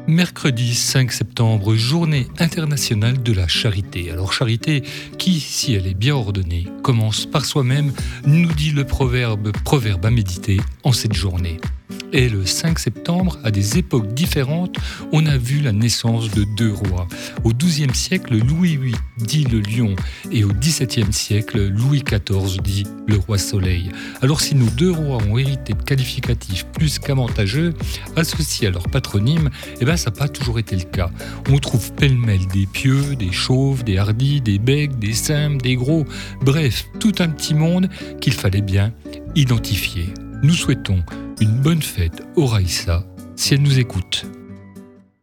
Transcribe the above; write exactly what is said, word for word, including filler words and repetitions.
Mercredi cinq septembre, journée internationale de la charité. Alors charité qui, si elle est bien ordonnée, commence par soi-même, nous dit le proverbe, proverbe à méditer en cette journée. Et le cinq septembre, à des époques différentes, on a vu la naissance de deux rois. Au douzième siècle, Louis huit dit le lion et au dix-septième siècle, Louis quatorze dit le roi soleil. Alors si nos deux rois ont hérité de qualificatifs plus qu'avantageux, associés à leur patronyme, eh ben ça n'a pas toujours été le cas. On trouve pêle-mêle des pieux, des chauves, des hardis, des becs, des simples, des gros, bref, tout un petit monde qu'il fallait bien identifier. Nous souhaitons une bonne fête au Raïssa, si elle nous écoute.